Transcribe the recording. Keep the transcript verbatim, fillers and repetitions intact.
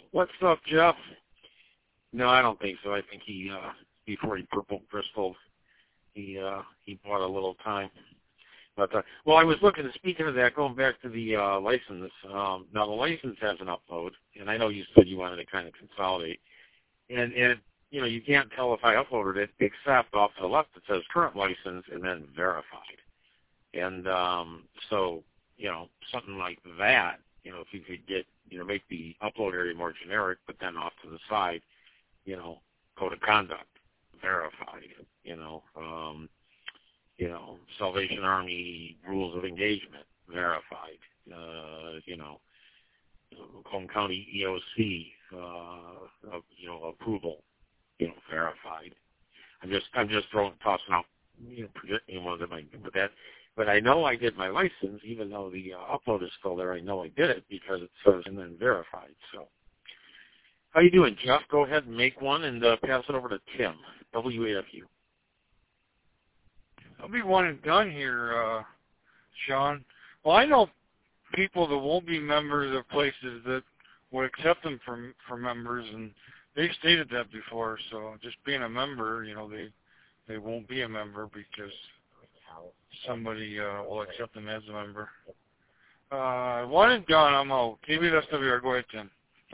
What's up, Jeff? No, I don't think so. I think he, uh, before he purple Bristol, he uh, he bought a little time. But uh, well, I was looking. Speaking of that, going back to the uh, license. Um, now the license has an upload, and I know you said you wanted to kind of consolidate, and and you know you can't tell if I uploaded it except off to the left it says current license and then verified, and um, so you know something like that. You know, if you could get you know make the upload area more generic, but then off to the side, you know, code of conduct verified. You know. Um, You know, Salvation Army rules of engagement verified. Uh, you know, Macomb County E O C, uh, of, you know, approval, you know, verified. I'm just, I'm just throwing, tossing out, you know, predicting ones that might do with that. But I know I did my license, even though the uh, upload is still there. I know I did it because it says and then verified. So, how you doing, Jeff? Go ahead and make one and uh, pass it over to Tim, W A F U. I'll be one and done here, uh, Sean. Well, I know people that won't be members of places that would accept them for for members, and they've stated that before. So just being a member, you know, they they won't be a member because somebody uh, will accept them as a member. Uh, one and done. I'm out. K B S W R. Go ahead, Tim.